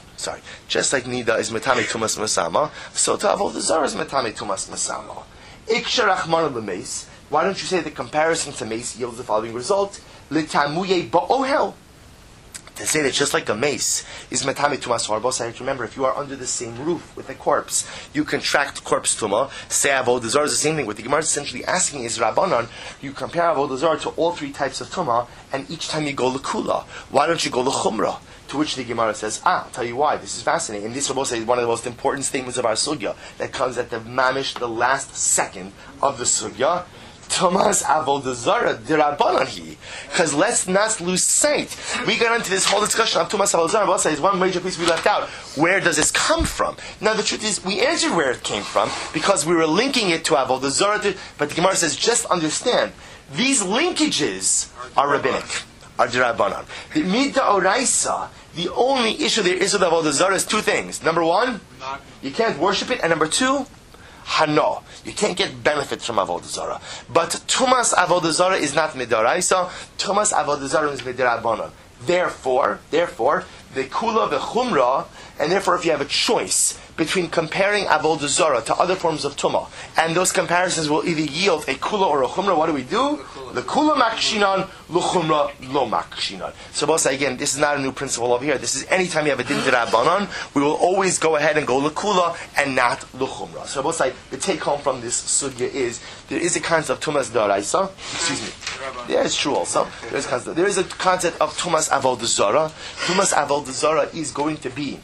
Just like Nida is Metame Tumas Masama, so to Avodah Zara is Metame Tumas Masama. Iksharachmar l'meis. Why don't you say the comparison to mace yields the following result? L'tamuye ba'ohel. To say that just like a mace is Metame Tumas Harbos, I have to remember, if you are under the same roof with a corpse, you contract corpse Tuma. Say Avodah Zara is the same thing. What the Gemara is essentially asking is, Rabbanon, you compare Avodah Zara to all three types of Tuma, and each time you go l'kula. Why don't you go l'chumra? To which the Gemara says, I'll tell you why, this is fascinating. And this is one of the most important statements of our sugya that comes at the mamish, the last second of the sugya. Tumas Avodah Zara d'Rabbanan. Because let's not lose sight. We got into this whole discussion of Tumas Avodah Zara. There's one major piece we left out. Where does this come from? Now the truth is, we answered where it came from because we were linking it to Avodah Zara. But the Gemara says, just understand, these linkages are rabbinic. Are d'Rabbanan. The Mida Oraisa, the only issue there is with Avodah Zara is two things. Number one, you can't worship it, and number two, Hano. You can't get benefits from Avodah Zara. But Tumas Avodah Zara is not Mida Oraisa. Tumas Avodah Zara is d'Rabbanan. Therefore, the Kula v'Chumra, and therefore if you have a choice between comparing Avodah Zara to other forms of Tumah, and those comparisons will either yield a Kula or a Chumra, what do we do? The Kula makshinan, l'Chumra lo makshinan. So both say again, this is not a new principle over here. This is anytime you have a din d'Rabbanan, we will always go ahead and go l'Kula and not l'Chumra. So both say the take home from this sugya is there is a concept of Tumas d'Oraisa. Excuse me. Yeah, it's true also. There is a concept of Tumas Avodah Zara. Tumas Avodah Zara is going to be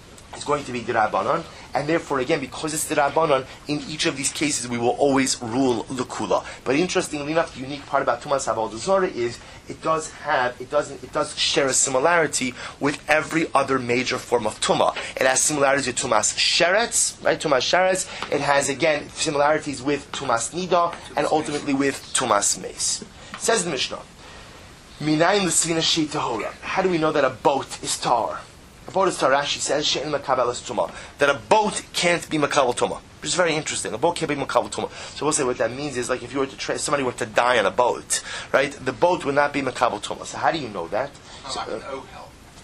d'Rabbanan, and therefore, again, because it's d'Rabbanan, in each of these cases we will always rule l'Kula. But interestingly enough, the unique part about Tumas Avodah Zara is it does share a similarity with every other major form of Tumah. It has similarities with Tumas Sheretz, right? Tumas Sheretz. It has, again, similarities with Tumas Nida, and ultimately with Tumas Meis. Says the Mishnah, Minayin l'svina shi tahora. How do we know that a boat is tar? A boat is tar. Rashi says she'en makabel es tuma. That a boat can't be makabel tuma. Which is very interesting. A boat can't be makabel tuma. So we'll say what that means is like if you were to somebody were to die on a boat, right? The boat would not be makabel tuma. So how do you know that? So, like an ohel.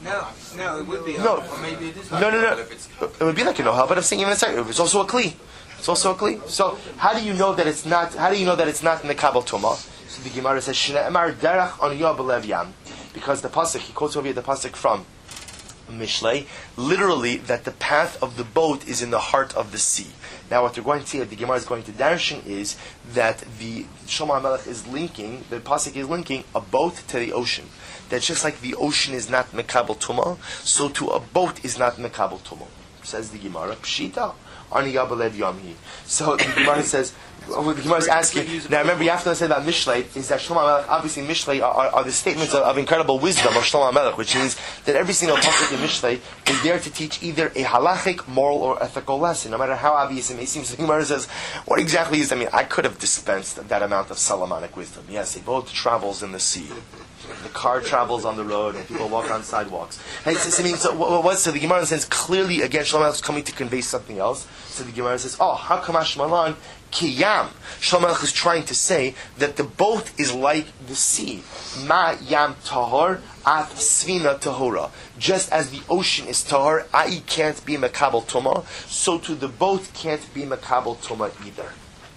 No, it would be. No. Or maybe it is. No. It would be like an ohel, but I'm saying even a second. It's also a kli. It's also a kli. So how do you know that it's not? How do you know that it's not makabel tuma? So the Gemara says Shne'emar derech on b'lev yam, because the pasuk he quotes over here the pasuk from Mishlei, literally that the path of the boat is in the heart of the sea. Now what they're going to see, the Gemara is going to darshan is that the Shlomo HaMelech is linking, the pasuk is linking a boat to the ocean. That just like the ocean is not mekabel tuma, so too a boat is not mekabel tuma. Says the Gemara, Pshita, Aniyah b'lev yamhi. So the Gemara says, the Gemara is asking, now remember you have to understand about Mishlei, is that Shlomo HaMelech, obviously Mishlei are the statements of incredible wisdom of Shlomo HaMelech, which means that every single pasuk in Mishlei is there to teach either a halachic, moral, or ethical lesson, no matter how obvious it may seem. So the Gemara says, what exactly is, I could have dispensed that amount of Solomonic wisdom. Yes, a boat travels in the sea. The car travels on the road and people walk on sidewalks. Hey, so the Gemara says clearly again Shlomo HaMelech is coming to convey something else. So the Gemara says, how come Hashmalan Kiyam? Shlomo HaMelech is trying to say that the boat is like the sea. Ma yam tahor at svina tahora. Just as the ocean is tahor, i.e. can't be makabel tuma, so too the boat can't be makabel tuma either.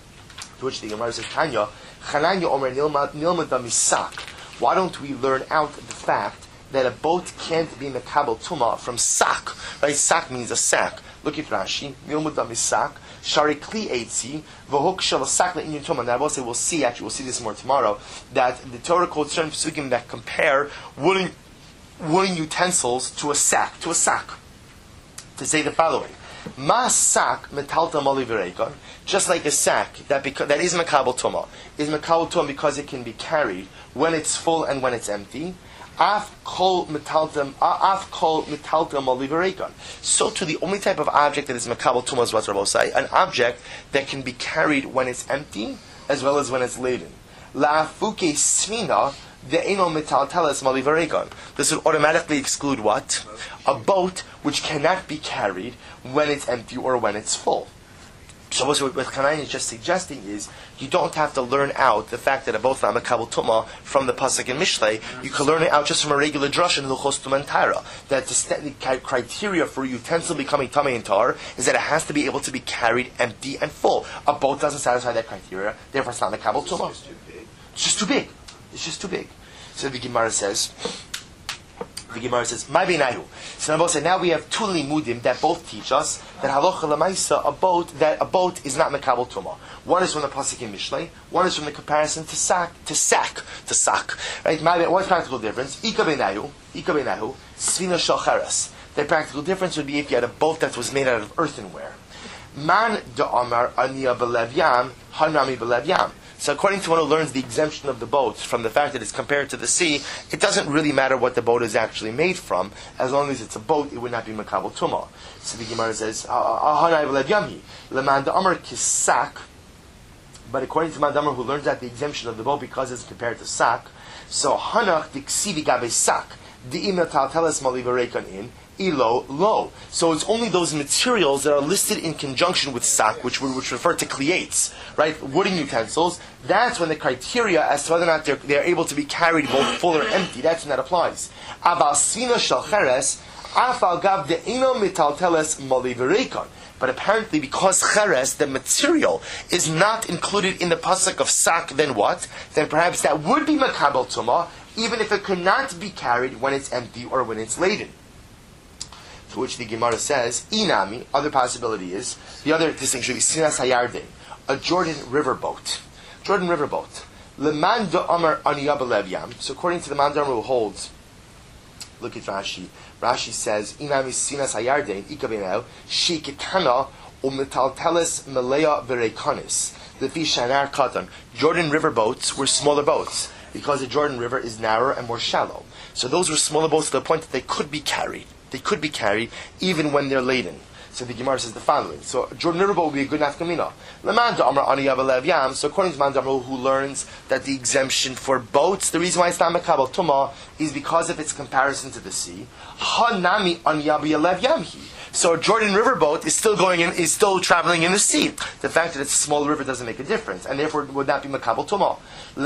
To which the Gemara says, Tanya, Chananya omer nilmad misak. Why don't we learn out the fact that a boat can't be mekabel tuma from sak? Right? Sak means a sack. Look at Rashi. Milmudam is sak. Shari kli eitzi. V'hok shel sak le'inyan tuma. Now I will say we'll see this more tomorrow, that the Torah quotes certain psukim that compare wooden utensils to a sack. To say the following. Ma sak metalta mali v'reikon. Just like a sack that is mekabel tuma, is mekabel tuma because it can be carried when it's full and when it's empty. Af kol metalta mali v'reikon. So to the only type of object that is mekabel tuma is what Rabbi say, an object that can be carried when it's empty as well as when it's laden. La'afuke svina. This would automatically exclude what? A boat which cannot be carried when it's empty or when it's full. So what Kanayin is just suggesting is you don't have to learn out the fact that a boat is not mekabel tuma from the pasuk in Mishlei. You can learn it out just from a regular drush in Hilchos Tuma and Tara. That the criteria for a utensil becoming tamei and tar is that it has to be able to be carried empty and full. A boat doesn't satisfy that criteria, therefore it's not mekabel tuma. It's just too big. It's just too big. So the Gemara says, "My beinayu." So now we have two limudim that both teach us that halacha lemaisa a boat is not mekabel tuma. One is from the pasuk in Mishlei. One is from the comparison to sack. Right? What's the practical difference? Ika beinayu, svina shalcheres. The practical difference would be if you had a boat that was made out of earthenware. Man da'amar aniya b'lev yam, hanami b'lev yam. So according to one who learns the exemption of the boat from the fact that it's compared to the sea, it doesn't really matter what the boat is actually made from. As long as it's a boat, it would not be mekabel tuma. So the Gemara says, but according to Mandamar who learns that the exemption of the boat because it's compared to sak, so hanach diksivi gabe sak, di'im talteles malivarekan in, ilo lo. So it's only those materials that are listed in conjunction with sak, which refer to kliates, right? Wooden utensils. That's when the criteria as to whether or not they're able to be carried both full or empty. That's when that applies. Abal svina shel cheres afal gav de'ino mitalteles malivarekan. But apparently, because cheres, the material, is not included in the pasuk of sak, then what? Then perhaps that would be mekabel tuma, even if it could not be carried when it's empty or when it's laden. To which the Gemara says, inami, other possibility is, the other distinction is sinas hayarden, a Jordan river boat. Leman da'amar aniyah b'lev yam. So according to the Mandar who holds, look at Rashi. Rashi says, inami sinas hayarden, ikabenel, shikitana umetalteles melea v'reikanis. Lefi shanar katan. Jordan river boats were smaller boats, because the Jordan River is narrower and more shallow. So those were smaller boats to the point that they could be carried. They could be carried even when they're laden. So the Gemara says the following. So Jordan River boat would be a good nafkamina. So according to Man Damar, who learns that the exemption for boats, the reason why it's not Mekabel Tumah is because of its comparison to the sea. Hanami an Yabi Alev Yamhi. So a Jordan River boat is still traveling in the sea. The fact that it's a small river doesn't make a difference, and therefore it would not be Mekabel Tumah.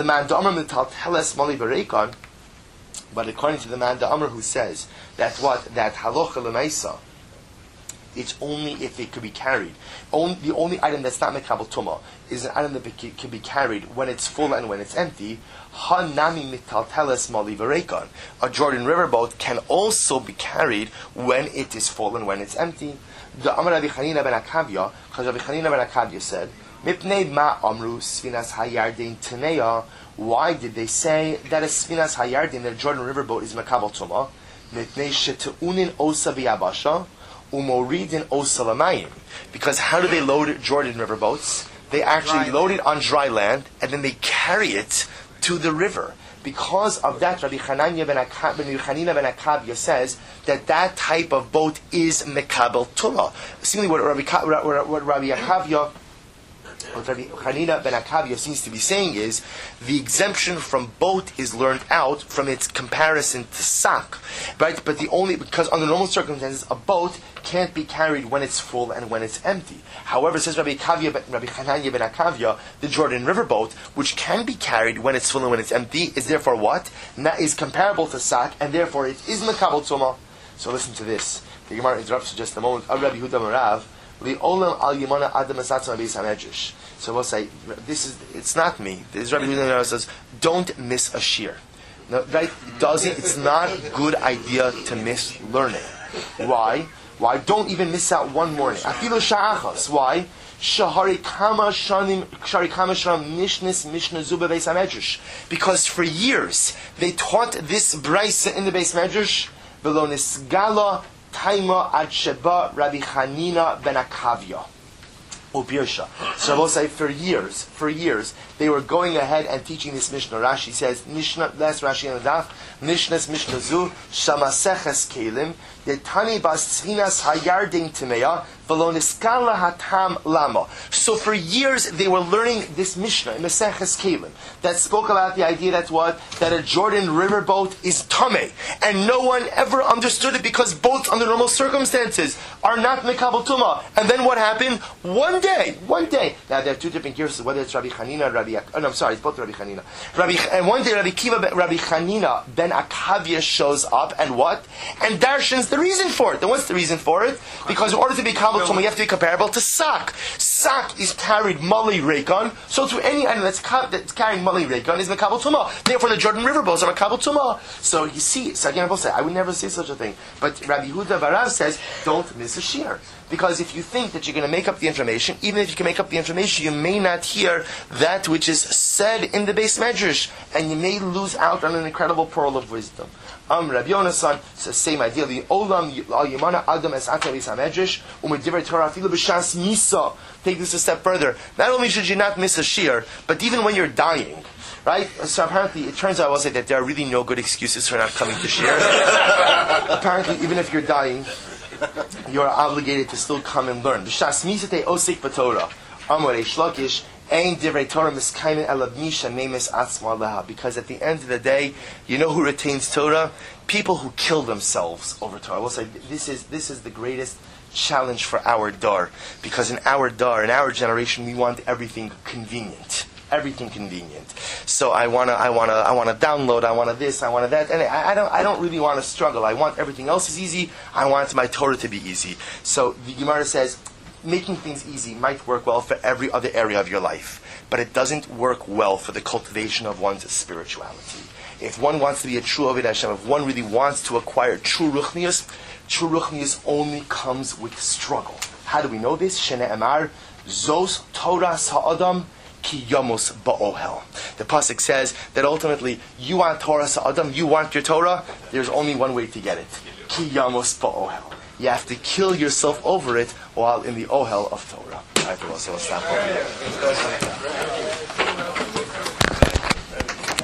But according to the Man Damar, who says that halacha l'maisa, it's only if it could be carried. The only item that's not mekabel tumah is an item that can be carried when it's full and when it's empty. Hanami mitalteles mali v'reikon. A Jordan River boat can also be carried when it is full and when it's empty. The Amar Rabbi Chanina ben Akavya, because Rabbi Chanina ben Akavya said, Mipnei ma amru sfinas hayardin teneya. Why did they say that a sfinas hayardin, that a Jordan River boat, is mekabel tumah? Mipnei shetuunin osa v'yabasha. Umoridin osalamayim. Because how do they load Jordan River boats? They actually load it on dry land and then they carry it to the river. Because of that, Rabbi Chanina ben Akavya says that type of boat is mekabel tumah. Seemingly, what Rabbi Chanina ben Akavya seems to be saying is the exemption from boat is learned out from its comparison to sak, right? But because under normal circumstances a boat can't be carried when it's full and when it's empty. However, says Rabbi Chanina ben Akavya, the Jordan River boat, which can be carried when it's full and when it's empty, is therefore what? Is comparable to sak, and therefore it is mekabel tumah. So listen to this. The Gemara interrupts for just a moment. Rabbi Yehuda Marav. So we'll say, it's not me. This Rabbi Yehuda says, don't miss a shear. No, right? It's not a good idea to miss learning. Why? Don't even miss out one morning. Afilu sha'achas. Why? Because for years they taught this brisa in the Beis Medrash. V'lo nisgala Taima ad Sheba Rabbi Chanina ben Akavya. Ubirsha. So I will say for years, they were going ahead and teaching this Mishnah. Rashi says, Mishnah, last Rashi on the daf, Mishnah Zu, Shamaseches Kelim, Yetani Basfinas Hayarding Timeya, Veloniskala Hatam Lama. So for years they were learning this Mishnah in Maseches Kelim that spoke about the idea that a Jordan River boat is tameh, and no one ever understood it because boats under normal circumstances are not mekabel tumah. And then what happened? One day. Now there are two different cases, whether it's Rabbi Chanina or Rabbi. It's both Rabbi Chanina. And one day Rabbi Chanina ben Akavya shows up and what? And darshans the reason for it. And what's the reason for it? Because in order to be kabel tumah, you have to be comparable to sak. Sak is carried mali reikon, so to any item that's carrying mali reikon is mekabel tumah. Therefore, the Jordan River boats are mekabel tumah. So you see, so again, I will say, I would never say such a thing. But Rabbi Yehuda Barav says, don't miss a shear. Because if you think that you're going to make up the information, even if you can make up the information, you may not hear that which is said in the Beis Medrash, and you may lose out on an incredible pearl of wisdom. Rabbi Yonasan says same idea. The Olam al Yimana Adam es Ata Beis Hamedrash u'medivrei Torah afilu b'shas misa. Take this a step further. Not only should you not miss a shiur, but even when you're dying. Right? So apparently, it turns out, I will say that there are really no good excuses for not coming to shiur. Apparently, even if you're dying, you are obligated to still come and learn. B'shas misa te osik b'Torah. Amar Reish Lakish. Because at the end of the day, you know who retains Torah? People who kill themselves over Torah. I will say this is the greatest challenge for our dar, because in our generation, we want everything convenient. So I wanna download. I want this. I want that, and I don't really want to struggle. I want everything else is easy. I want my Torah to be easy. So the Gemara says, making things easy might work well for every other area of your life, but it doesn't work well for the cultivation of one's spirituality. If one wants to be a true Ovid Hashem, if one really wants to acquire true Ruchnius only comes with struggle. How do we know this? Shene Emar, Zos Torah Sa'adam Ki Yamos Ba'ohel. The pasuk says that ultimately you want Torah Sa'adam, you want your Torah, there's only one way to get it. Ki Yamos Ba'ohel. You have to kill yourself over it while in the ohel of Torah. I will stop over here.